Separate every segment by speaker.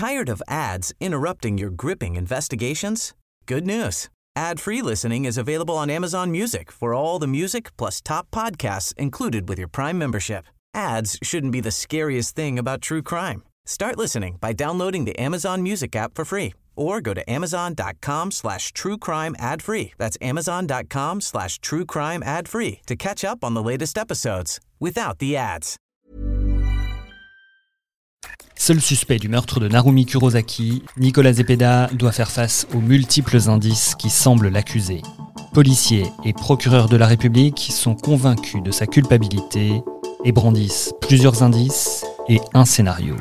Speaker 1: Tired of ads interrupting your gripping investigations? Good news. Ad-free listening is available on Amazon Music for all the music plus top podcasts included with your Prime membership. Ads shouldn't be the scariest thing about true crime. Start listening by downloading the Amazon Music app for free or go to amazon.com/truecrime ad-free. That's amazon.com/truecrime ad-free to catch up on the latest episodes without the ads.
Speaker 2: Seul suspect du meurtre de Narumi Kurosaki, Nicolas Zepeda doit faire face aux multiples indices qui semblent l'accuser. Policiers et procureurs de la République sont convaincus de sa culpabilité et brandissent plusieurs indices et un scénario.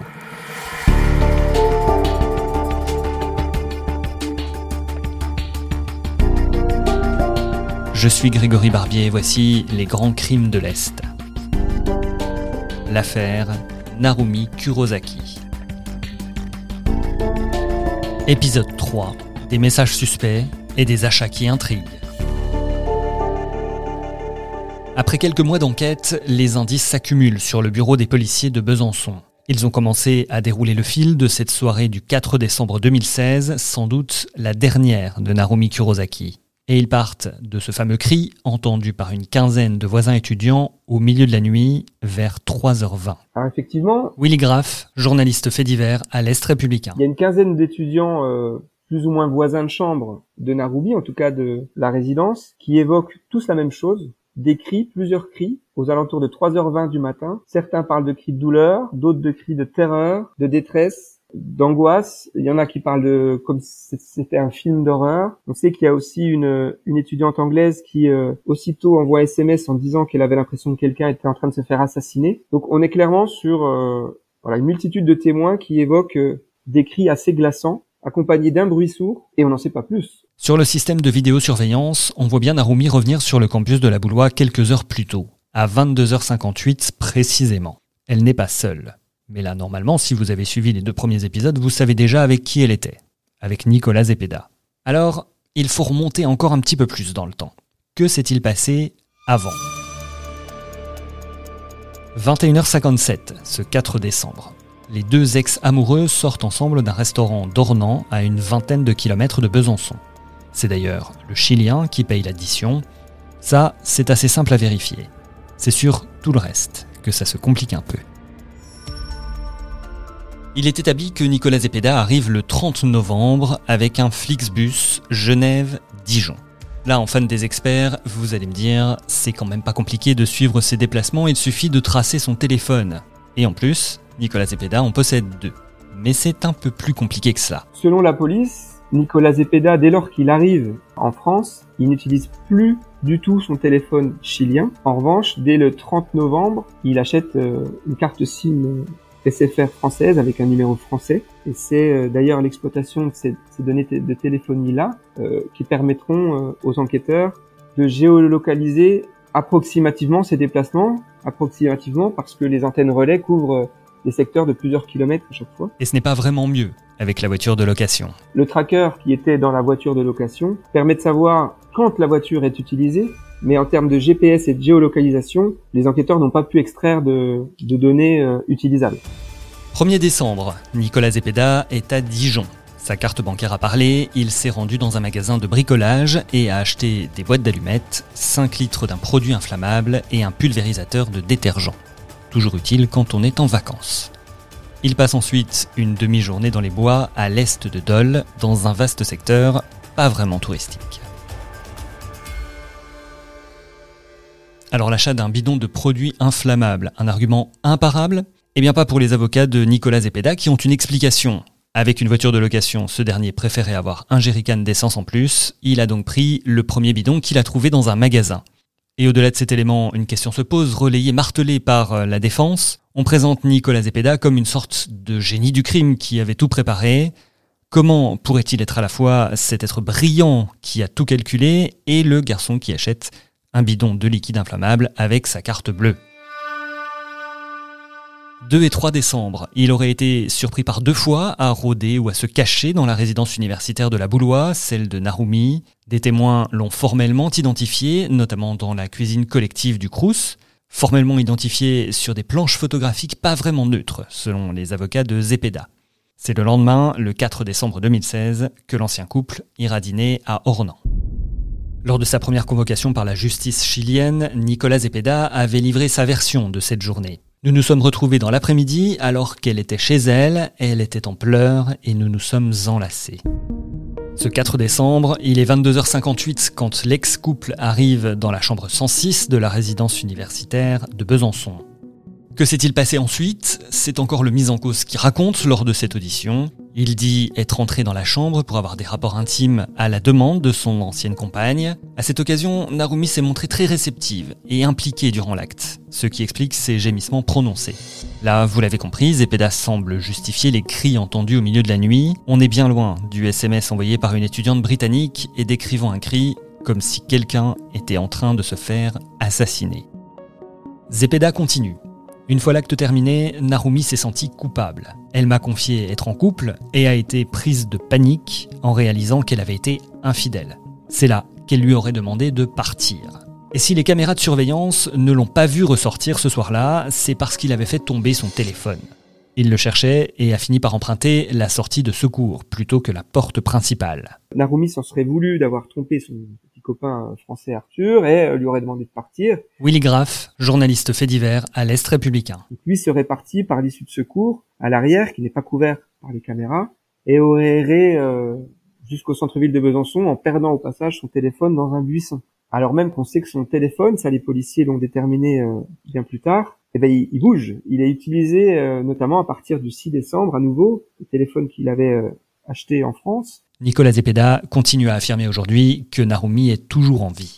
Speaker 2: Je suis Grégory Barbier et voici les grands crimes de l'Est. L'affaire Narumi Kurosaki. Épisode 3. Des messages suspects et des achats qui intriguent. Après quelques mois d'enquête, les indices s'accumulent sur le bureau des policiers de Besançon. Ils ont commencé à dérouler le fil de cette soirée du 4 décembre 2016, sans doute la dernière de Narumi Kurosaki. Et ils partent de ce fameux cri entendu par une quinzaine de voisins étudiants au milieu de la nuit vers 3h20.
Speaker 3: Alors effectivement,
Speaker 2: Willy Graff, journaliste fait divers à l'Est républicain.
Speaker 3: il y a une quinzaine d'étudiants plus ou moins voisins de chambre de Narumi, en tout cas de la résidence, qui évoquent tous la même chose, des cris, plusieurs cris, aux alentours de 3h20 du matin. Certains parlent de cris de douleur, d'autres de cris de terreur, de détresse, d'angoisse. Il y en a qui parlent de comme si c'était un film d'horreur. On sait qu'il y a aussi une étudiante anglaise qui aussitôt envoie un SMS en disant qu'elle avait l'impression que quelqu'un était en train de se faire assassiner. Donc on est clairement sur une multitude de témoins qui évoquent des cris assez glaçants, accompagnés d'un bruit sourd, et on n'en sait pas plus.
Speaker 2: Sur le système de vidéosurveillance, on voit bien Narumi revenir sur le campus de la Boulois quelques heures plus tôt, à 22h58 précisément. Elle n'est pas seule. Mais là, normalement, si vous avez suivi les 2 premiers épisodes, vous savez déjà avec qui elle était. Avec Nicolas Zepeda. Alors, il faut remonter encore un petit peu plus dans le temps. Que s'est-il passé avant ? 21h57, ce 4 décembre. Les 2 ex-amoureux sortent ensemble d'un restaurant d'Ornans à une vingtaine de kilomètres de Besançon. C'est d'ailleurs le Chilien qui paye l'addition. Ça, c'est assez simple à vérifier. C'est sur tout le reste que ça se complique un peu. Il est établi que Nicolas Zepeda arrive le 30 novembre avec un Flixbus Genève-Dijon. Là, en fan des experts, vous allez me dire, c'est quand même pas compliqué de suivre ses déplacements, il suffit de tracer son téléphone. Et en plus, Nicolas Zepeda en possède 2. Mais c'est un peu plus compliqué que ça.
Speaker 3: Selon la police, Nicolas Zepeda, dès lors qu'il arrive en France, il n'utilise plus du tout son téléphone chilien. En revanche, dès le 30 novembre, il achète une carte SIM SFR française avec un numéro français. Et c'est d'ailleurs l'exploitation de ces données de téléphonie-là qui permettront aux enquêteurs de géolocaliser approximativement ces déplacements, parce que les antennes relais couvrent des secteurs de plusieurs kilomètres à chaque fois.
Speaker 2: Et ce n'est pas vraiment mieux avec la voiture de location.
Speaker 3: Le tracker qui était dans la voiture de location permet de savoir quand la voiture est utilisée, mais en termes de GPS et de géolocalisation, les enquêteurs n'ont pas pu extraire de données utilisables.
Speaker 2: 1er décembre, Nicolas Zepeda est à Dijon. Sa carte bancaire a parlé, il s'est rendu dans un magasin de bricolage et a acheté des boîtes d'allumettes, 5 litres d'un produit inflammable et un pulvérisateur de détergent. Toujours utile quand on est en vacances. Il passe ensuite une demi-journée dans les bois à l'est de Dole, dans un vaste secteur pas vraiment touristique. Alors l'achat d'un bidon de produits inflammables, un argument imparable ? Eh bien pas pour les avocats de Nicolas Zepeda qui ont une explication. Avec une voiture de location, ce dernier préférait avoir un jerrycan d'essence en plus. Il a donc pris le premier bidon qu'il a trouvé dans un magasin. Et au-delà de cet élément, une question se pose, relayée, martelée par la défense. On présente Nicolas Zepeda comme une sorte de génie du crime qui avait tout préparé. Comment pourrait-il être à la fois cet être brillant qui a tout calculé et le garçon qui achète un bidon de liquide inflammable avec sa carte bleue ? 2 et 3 décembre, il aurait été surpris par 2 fois à rôder ou à se cacher dans la résidence universitaire de la Boulois, celle de Narumi. Des témoins l'ont formellement identifié, notamment dans la cuisine collective du Crous, formellement identifié sur des planches photographiques pas vraiment neutres, selon les avocats de Zepeda. C'est le lendemain, le 4 décembre 2016, que l'ancien couple ira dîner à Ornans. Lors de sa première convocation par la justice chilienne, Nicolas Zepeda avait livré sa version de cette journée. Nous nous sommes retrouvés dans l'après-midi alors qu'elle était chez elle, elle était en pleurs et nous nous sommes enlacés. Ce 4 décembre, il est 22h58 quand l'ex-couple arrive dans la chambre 106 de la résidence universitaire de Besançon. Que s'est-il passé ensuite ? C'est encore le mis en cause qui raconte lors de cette audition. Il dit être entré dans la chambre pour avoir des rapports intimes à la demande de son ancienne compagne. À cette occasion, Narumi s'est montrée très réceptive et impliquée durant l'acte, ce qui explique ses gémissements prononcés. Là, vous l'avez compris, Zepeda semble justifier les cris entendus au milieu de la nuit. On est bien loin du SMS envoyé par une étudiante britannique et décrivant un cri comme si quelqu'un était en train de se faire assassiner. Zepeda continue. Une fois l'acte terminé, Narumi s'est sentie coupable. Elle m'a confié être en couple et a été prise de panique en réalisant qu'elle avait été infidèle. C'est là qu'elle lui aurait demandé de partir. Et si les caméras de surveillance ne l'ont pas vu ressortir ce soir-là, c'est parce qu'il avait fait tomber son téléphone. Il le cherchait et a fini par emprunter la sortie de secours plutôt que la porte principale.
Speaker 3: Narumi s'en serait voulu d'avoir trompé son petit copain français Arthur et lui aurait demandé de partir.
Speaker 2: Willy Graff, journaliste fait divers à l'Est républicain.
Speaker 3: Donc lui serait parti par l'issue de secours à l'arrière, qui n'est pas couvert par les caméras, et aurait erré jusqu'au centre-ville de Besançon en perdant au passage son téléphone dans un buisson. Alors même qu'on sait que son téléphone, ça les policiers l'ont déterminé bien plus tard, il bouge. Il est utilisé notamment à partir du 6 décembre à nouveau, le téléphone qu'il avait acheté en France.
Speaker 2: Nicolas Zepeda continue à affirmer aujourd'hui que Narumi est toujours en vie.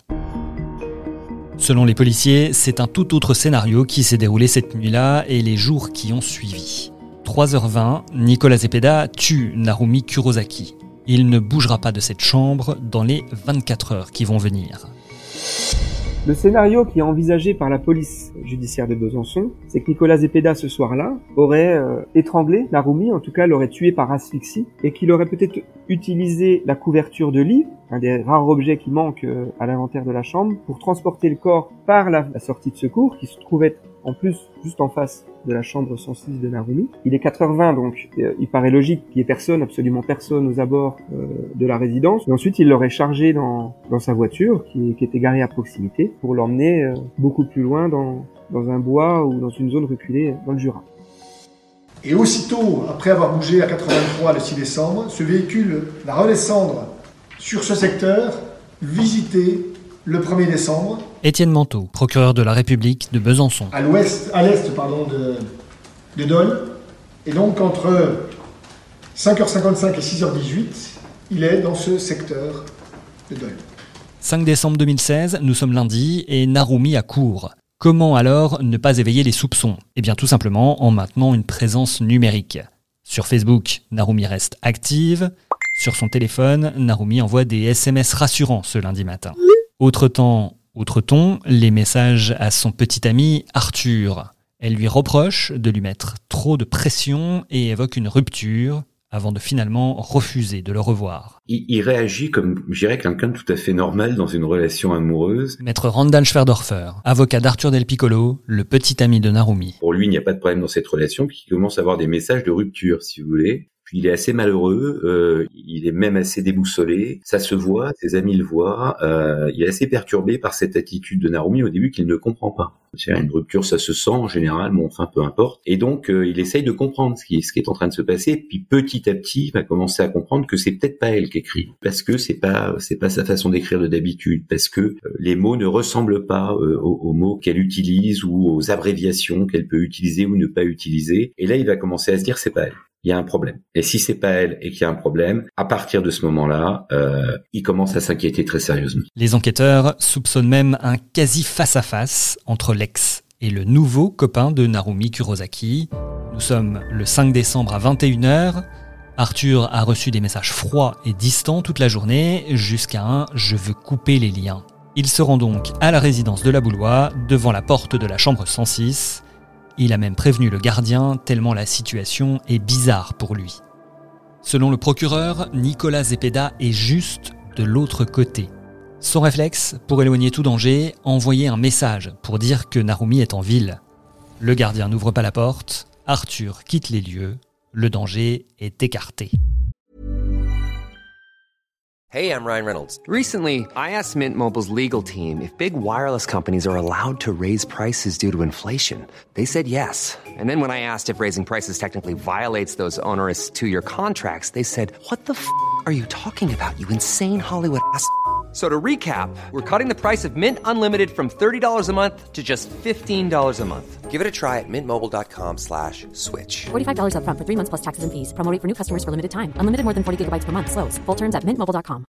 Speaker 2: Selon les policiers, c'est un tout autre scénario qui s'est déroulé cette nuit-là et les jours qui ont suivi. 3h20, Nicolas Zepeda tue Narumi Kurosaki. Il ne bougera pas de cette chambre dans les 24 heures qui vont venir.
Speaker 3: Le scénario qui est envisagé par la police judiciaire de Besançon, c'est que Nicolas Zepeda, ce soir-là, aurait étranglé Narumi, en tout cas l'aurait tué par asphyxie, et qu'il aurait peut-être utilisé la couverture de lit, un des rares objets qui manquent à l'inventaire de la chambre, pour transporter le corps par la sortie de secours, qui se trouvait en plus juste en face de la chambre 106 de Narumi. Il est 4h20, donc il paraît logique qu'il n'y ait absolument personne aux abords de la résidence. Et ensuite, il l'aurait chargé dans sa voiture, qui était garée à proximité, pour l'emmener beaucoup plus loin dans un bois ou dans une zone reculée dans le Jura.
Speaker 4: Et aussitôt, après avoir bougé à 83 le 6 décembre, ce véhicule va redescendre sur ce secteur, visiter le 1er décembre.
Speaker 2: Étienne Manteau, procureur de la République de Besançon.
Speaker 4: À l'est de Dole. Et donc entre 5h55 et 6h18, il est dans ce secteur de Dole.
Speaker 2: 5 décembre 2016, nous sommes lundi et Narumi accourt. Comment alors ne pas éveiller les soupçons ? Eh bien tout simplement en maintenant une présence numérique. Sur Facebook, Narumi reste active. Sur son téléphone, Narumi envoie des SMS rassurants ce lundi matin. Autre temps, outre ton, les messages à son petit ami Arthur. Elle lui reproche de lui mettre trop de pression et évoque une rupture avant de finalement refuser de le revoir.
Speaker 5: Il réagit comme, je dirais, quelqu'un de tout à fait normal dans une relation amoureuse.
Speaker 2: Maître Randall Schwerdorfer, avocat d'Arthur Del Piccolo, le petit ami de Narumi.
Speaker 5: Pour lui, il n'y a pas de problème dans cette relation, puis il commence à avoir des messages de rupture, si vous voulez. Puis il est assez malheureux, il est même assez déboussolé, ça se voit, ses amis le voient, il est assez perturbé par cette attitude de Narumi au début qu'il ne comprend pas. C'est-à-dire une rupture, ça se sent en général, mais enfin peu importe. Et donc il essaye de comprendre ce qui est en train de se passer, puis petit à petit il va commencer à comprendre que c'est peut-être pas elle qui écrit, parce que c'est pas sa façon d'écrire de d'habitude, parce que les mots ne ressemblent pas aux mots qu'elle utilise ou aux abréviations qu'elle peut utiliser ou ne pas utiliser. Et là il va commencer à se dire c'est pas elle. Il y a un problème. Et si c'est pas elle et qu'il y a un problème, à partir de ce moment-là, il commence à s'inquiéter très sérieusement.
Speaker 2: Les enquêteurs soupçonnent même un quasi face-à-face entre l'ex et le nouveau copain de Narumi Kurosaki. Nous sommes le 5 décembre à 21h. Arthur a reçu des messages froids et distants toute la journée, jusqu'à un « je veux couper les liens ». Il se rend donc à la résidence de la Boulois, devant la porte de la chambre 106. Il a même prévenu le gardien tellement la situation est bizarre pour lui. Selon le procureur, Nicolas Zepeda est juste de l'autre côté. Son réflexe, pour éloigner tout danger, envoyer un message pour dire que Narumi est en ville. Le gardien n'ouvre pas la porte, Arthur quitte les lieux, Le danger est écarté.
Speaker 6: Hey, I'm Ryan Reynolds. Recently, I asked Mint Mobile's legal team if big wireless companies are allowed to raise prices due to inflation. They said yes. And then when I asked if raising prices technically violates those onerous 2-year contracts, they said, "What the f*** are you talking about, you insane Hollywood ass?" So to recap, we're cutting the price of Mint Unlimited from $30 a month to just $15 a month. Give it a try at mintmobile.com/switch.
Speaker 7: $45 up front for 3 months plus taxes and fees. Promo rate for new customers for limited time. Unlimited more than 40 gigabytes per month. Slows full terms at mintmobile.com.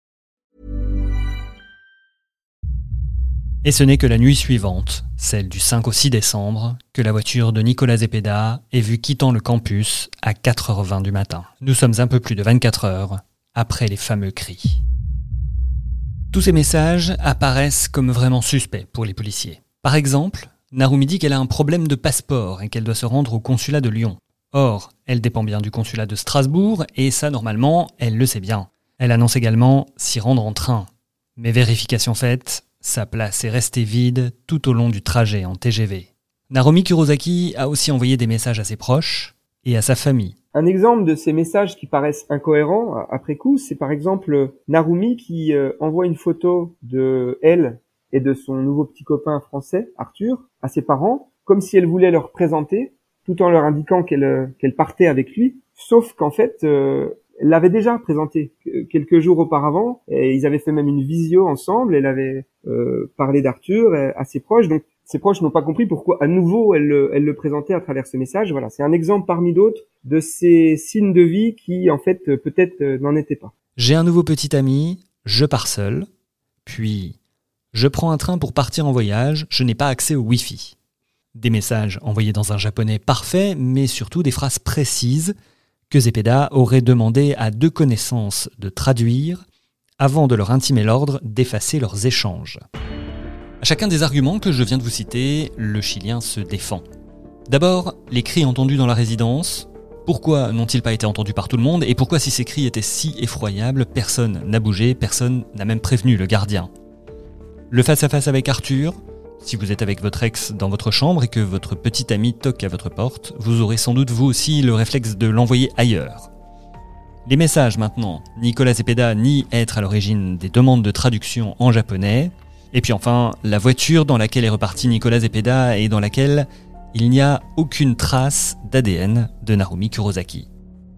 Speaker 2: Et ce n'est que la nuit suivante, celle du 5 au 6 décembre, que la voiture de Nicolas Zepeda est vue quittant le campus à 4h20 du matin. Nous sommes un peu plus de 24 heures après les fameux cris. Tous ces messages apparaissent comme vraiment suspects pour les policiers. Par exemple, Narumi dit qu'elle a un problème de passeport et qu'elle doit se rendre au consulat de Lyon. Or, elle dépend bien du consulat de Strasbourg et ça, normalement, elle le sait bien. Elle annonce également s'y rendre en train. Mais vérification faite, sa place est restée vide tout au long du trajet en TGV. Narumi Kurosaki a aussi envoyé des messages à ses proches et à sa famille.
Speaker 3: Un exemple de ces messages qui paraissent incohérents après coup, c'est par exemple Narumi qui envoie une photo de elle et de son nouveau petit copain français, Arthur, à ses parents, comme si elle voulait leur présenter, tout en leur indiquant qu'elle partait avec lui, sauf qu'en fait, elle l'avait déjà présenté quelques jours auparavant, et ils avaient fait même une visio ensemble, elle avait parlé d'Arthur à ses proches, donc ses proches n'ont pas compris pourquoi à nouveau elle le présentait à travers ce message. Voilà, c'est un exemple parmi d'autres de ces signes de vie qui, en fait, peut-être n'en étaient pas.
Speaker 2: J'ai un nouveau petit ami, je pars seul, puis je prends un train pour partir en voyage, je n'ai pas accès au Wi-Fi. Des messages envoyés dans un japonais parfait, mais surtout des phrases précises que Zepeda aurait demandé à 2 connaissances de traduire avant de leur intimer l'ordre d'effacer leurs échanges. À chacun des arguments que je viens de vous citer, le Chilien se défend. D'abord, les cris entendus dans la résidence. Pourquoi n'ont-ils pas été entendus par tout le monde et pourquoi, si ces cris étaient si effroyables, personne n'a bougé, personne n'a même prévenu le gardien? Le face-à-face avec Arthur. Si vous êtes avec votre ex dans votre chambre et que votre petit ami toque à votre porte, vous aurez sans doute vous aussi le réflexe de l'envoyer ailleurs. Les messages maintenant, Nicolas Zepeda nie être à l'origine des demandes de traduction en japonais. Et puis enfin, la voiture dans laquelle est reparti Nicolas Zepeda et dans laquelle il n'y a aucune trace d'ADN de Narumi Kurosaki.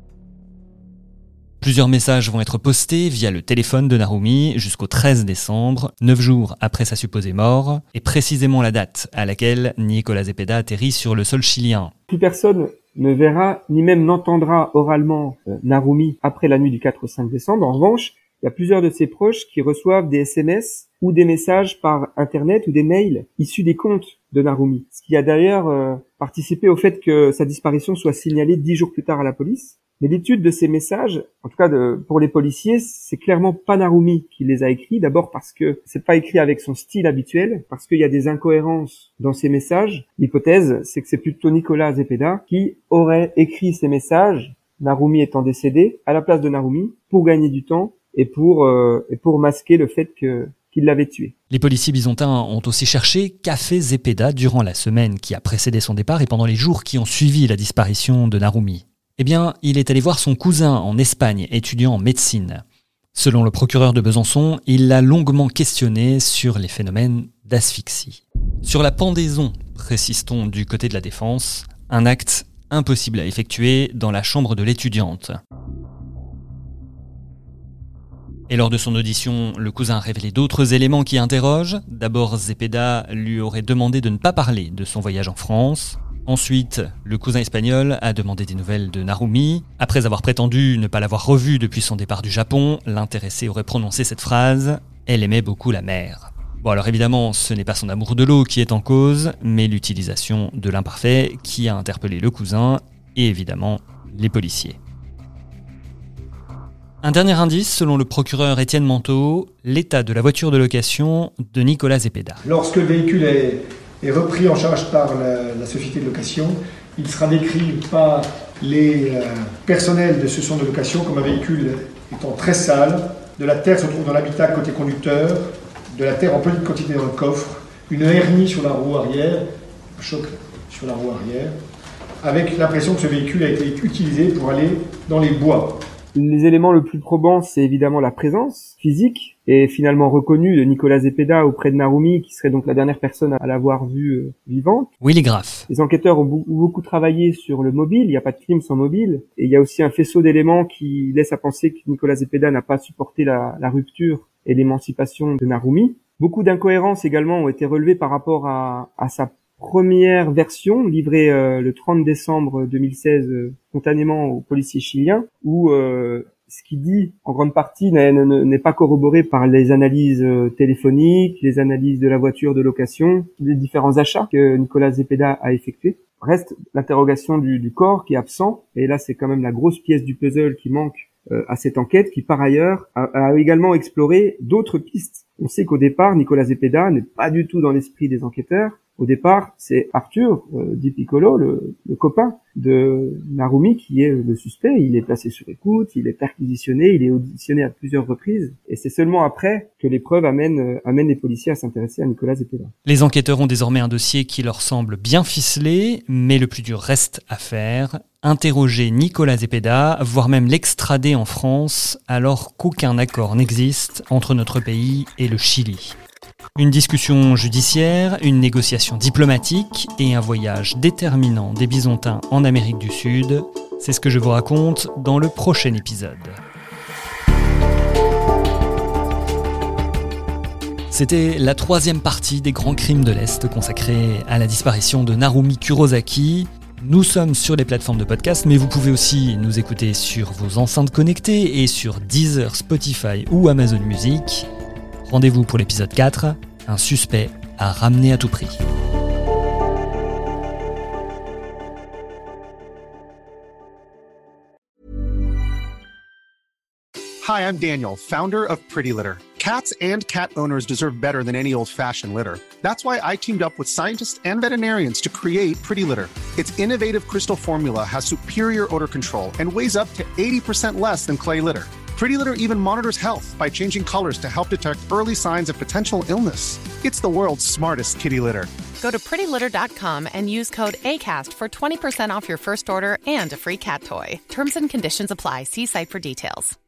Speaker 2: Plusieurs messages vont être postés via le téléphone de Narumi jusqu'au 13 décembre, 9 jours après sa supposée mort, et précisément la date à laquelle Nicolas Zepeda atterrit sur le sol chilien.
Speaker 3: Plus personne ne verra ni même n'entendra oralement Narumi après la nuit du 4 au 5 décembre. En revanche, il y a plusieurs de ses proches qui reçoivent des SMS ou des messages par Internet ou des mails issus des comptes de Narumi. Ce qui a d'ailleurs participé au fait que sa disparition soit signalée 10 jours plus tard à la police. Mais l'étude de ces messages, en tout cas pour les policiers, c'est clairement pas Narumi qui les a écrits. D'abord parce que c'est pas écrit avec son style habituel, parce qu'il y a des incohérences dans ces messages. L'hypothèse, c'est que c'est plutôt Nicolas Zepeda qui aurait écrit ces messages, Narumi étant décédé, à la place de Narumi, pour gagner du temps et pour masquer le fait qu'il l'avait tué.
Speaker 2: Les policiers byzantins ont aussi cherché qu'a fait Zepeda durant la semaine qui a précédé son départ et pendant les jours qui ont suivi la disparition de Narumi. Eh bien, il est allé voir son cousin en Espagne, étudiant en médecine. Selon le procureur de Besançon, il l'a longuement questionné sur les phénomènes d'asphyxie. Sur la pendaison, précise-t-on du côté de la défense, un acte impossible à effectuer dans la chambre de l'étudiante. Et lors de son audition, le cousin a révélé d'autres éléments qui interrogent. D'abord, Zepeda lui aurait demandé de ne pas parler de son voyage en France. Ensuite, le cousin espagnol a demandé des nouvelles de Narumi. Après avoir prétendu ne pas l'avoir revue depuis son départ du Japon, l'intéressé aurait prononcé cette phrase « Elle aimait beaucoup la mer ». Bon alors évidemment, ce n'est pas son amour de l'eau qui est en cause, mais l'utilisation de l'imparfait qui a interpellé le cousin et évidemment les policiers. Un dernier indice, selon le procureur Étienne Manteau, l'état de la voiture de location de Nicolas Zepeda.
Speaker 4: Lorsque le véhicule est repris en charge par la société de location, il sera décrit par les personnels de ce centre de location comme un véhicule étant très sale. De la terre se trouve dans l'habitacle côté conducteur, de la terre en petite quantité dans le coffre, une hernie sur la roue arrière, un choc sur la roue arrière, avec l'impression que ce véhicule a été utilisé pour aller dans les bois.
Speaker 3: Les éléments le plus probants, c'est évidemment la présence physique et finalement reconnue de Nicolas Zepeda auprès de Narumi, qui serait donc la dernière personne à l'avoir vue vivante.
Speaker 2: Oui, les graphes.
Speaker 3: Les enquêteurs ont beaucoup travaillé sur le mobile, il n'y a pas de crime sans mobile, et il y a aussi un faisceau d'éléments qui laisse à penser que Nicolas Zepeda n'a pas supporté la rupture et l'émancipation de Narumi. Beaucoup d'incohérences également ont été relevées par rapport à sa première version livrée le 30 décembre 2016 spontanément aux policiers chiliens, où ce qu'il dit en grande partie n'est pas corroboré par les analyses téléphoniques, les analyses de la voiture de location, les différents achats que Nicolas Zepeda a effectués. Reste l'interrogation du corps qui est absent, et là c'est quand même la grosse pièce du puzzle qui manque à cette enquête, qui par ailleurs a également exploré d'autres pistes. On sait qu'au départ, Nicolas Zepeda n'est pas du tout dans l'esprit des enquêteurs. Au départ, c'est Arthur Di Piccolo, le copain de Narumi, qui est le suspect. Il est placé sur écoute, il est perquisitionné, il est auditionné à plusieurs reprises. Et c'est seulement après que les preuves amènent les policiers à s'intéresser à Nicolas Zepeda.
Speaker 2: Les enquêteurs ont désormais un dossier qui leur semble bien ficelé, mais le plus dur reste à faire. Interroger Nicolas Zepeda, voire même l'extrader en France, alors qu'aucun accord n'existe entre notre pays et le Chili. Une discussion judiciaire, une négociation diplomatique et un voyage déterminant des Bisontins en Amérique du Sud, c'est ce que je vous raconte dans le prochain épisode. C'était la 3e partie des grands crimes de l'Est consacrée à la disparition de Narumi Kurosaki. Nous sommes sur les plateformes de podcast, mais vous pouvez aussi nous écouter sur vos enceintes connectées et sur Deezer, Spotify ou Amazon Music. Rendez-vous pour l'épisode 4, un suspect à ramener à tout prix.
Speaker 8: Hi, I'm Daniel, founder of Pretty Litter. Cats and cat owners deserve better than any old-fashioned litter. That's why I teamed up with scientists and veterinarians to create Pretty Litter. Its innovative crystal formula has superior odor control and weighs up to 80% less than clay litter. Pretty Litter even monitors health by changing colors to help detect early signs of potential illness. It's the world's smartest kitty litter.
Speaker 9: Go to prettylitter.com and use code ACAST for 20% off your first order and a free cat toy. Terms and conditions apply. See site for details.